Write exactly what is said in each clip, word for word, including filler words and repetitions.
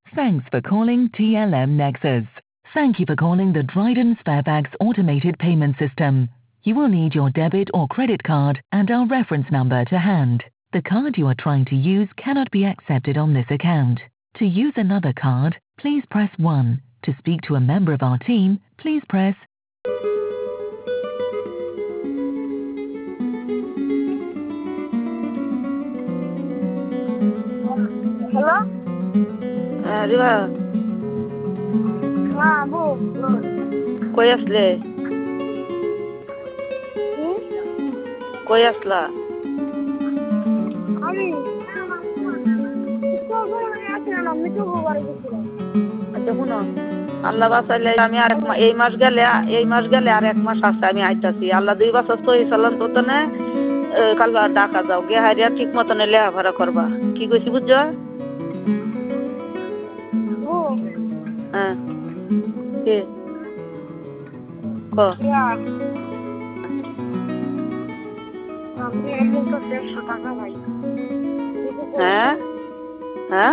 Thanks for calling T L M Nexus. Thank you for calling the Dryden Sparebags automated payment system. You will need your debit or credit card and our reference number to hand. The card you are trying to use cannot be accepted on this account. To use another card, please press one. To speak to a member of our team, please press Hello? হ্যাঁ রিবা হ্যাঁ বল কই আসলে হুম? কই আসলা আমি আসছিলাম আমি তো বাড়ি গেছিলাম আচ্ছা শুনো আল্লাহ বাঁচাইলে আমি আর এক মা- এই মাস গেলে এই মাস গেলে আর এক মাস আছে আমি আইতাছি আল্লাহ দুই বছর সহি চালান তো তো না কাল ডাকা যাও গে হারিয়া ঠিক মতনে লেখাপড়া করবা কি কইছি বুঝছো ও হ্যাঁ কে ক ইয়া আমি এমন তো দেড়শো টাকা ভাই হ্যাঁ হ্যাঁ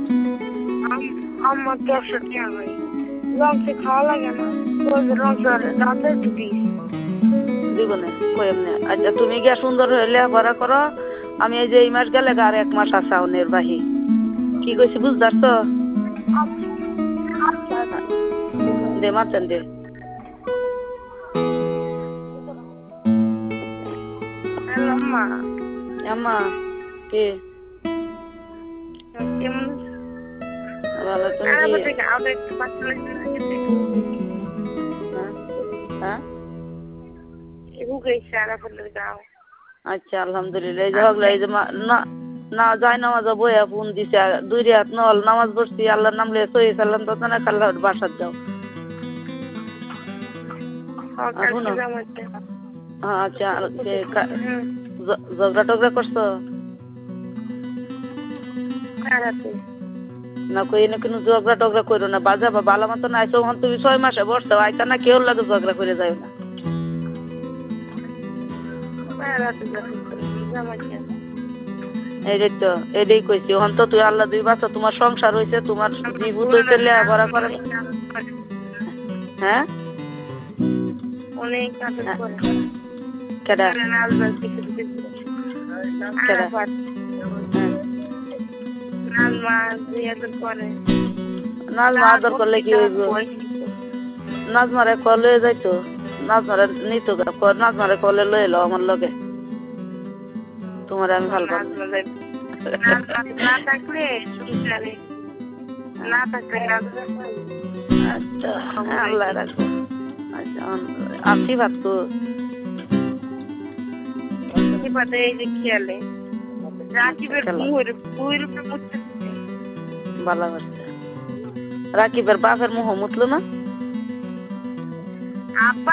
আমার দেড়শো টাকা ভাই লঞ্চে খাওয়া লাগে না লঞ্চের রাতে দিবি দিব না কই এমনি আচ্ছা তুমি গিয়া সুন্দর হয়ে লেখাপড়া করো আমি এই যে এই মাস গেলে আর এক মাস আছে আউনের বাহি কি কইছি বুঝতে পারছো দে মারছেন দে আম্মা আম্মা কে কেমন ভালো তুমি আর কি বলতে গাও একটু বাচ্চা হ্যাঁ হ্যাঁ এগুলোই সারা ফুলের গাও আচ্ছা আলহামদুলিল্লাহ এই যে হগলা এই যে মা- না না যাই নামাজ বইয়া ফোন দিছে আর দুই রাত নল নামাজ পড়ছি আল্লাহর নাম লিয়ে সহি সাল্লাম তো না কাল্লা বাসাত যাও আর শুনো হ্যাঁ আচ্ছা আর যে কা- ঝ- ঝগড়া টগড়া করছো না কই এনে কোনো ঝগড়া টগড়া করো না বাজা বা বালা মতো না আইসো হন তুমি ছয় মাসে বসছো আইতা না কেউ লাগে ঝগড়া করে যাও না এই তো এটাই কইছি হন তো তুই আল্লাহ দুই বাচ্চা তোমার সংসার হয়েছে তোমার জীবন হইতে লেখাপড়া করে হ্যাঁ অনেক কাজ করে কেডা কেডা নাজমা আদর করলে কি হইব নাজমারে কলে যাইতো নাজমারে নিত নাজমারে কলে লই এলো আমার লগে তোমার আমি ভালো পাবো না থাকলে সংসারে না থাকলে আচ্ছা আল্লাহ রাখবো আচ্ছা আসি ভাবতো এই যে খেয়ালে রাকিবের মুহের মুহের উপরে মুছতে ভালো করছে রাকিবের বাপের মুহ মুতলো না আব্বা